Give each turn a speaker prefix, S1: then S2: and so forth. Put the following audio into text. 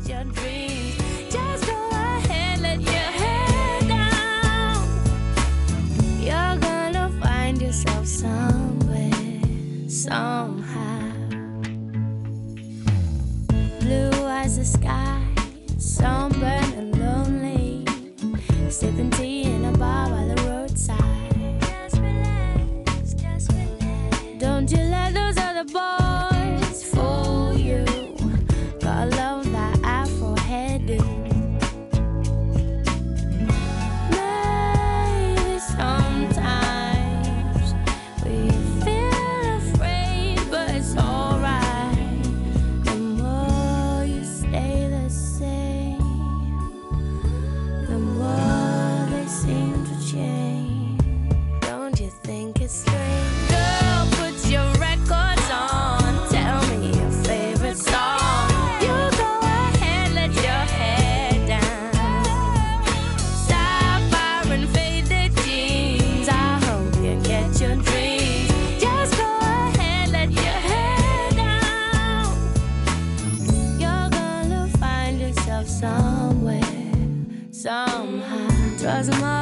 S1: your dreams. Just go ahead, let your head down. You're gonna find yourself somewhere, somehow. Blue as the sky, sunburned and lonely, sipping tea in a bar by the roadside. Just relax, just relax. Don't you let those other boys fool you. Gotta love that afro hairdo. Maybe sometimes we feel afraid, but it's alright. The more you stay the same, the more they seem to change. Don't you think it's strange? Girl, put your records on. Tell me your favorite song. You go ahead, let your head down. Sapphire and faded jeans. I hope you get your dreams. Just go ahead, let your head down. You're gonna find yourself somewhere, somehow. Trust my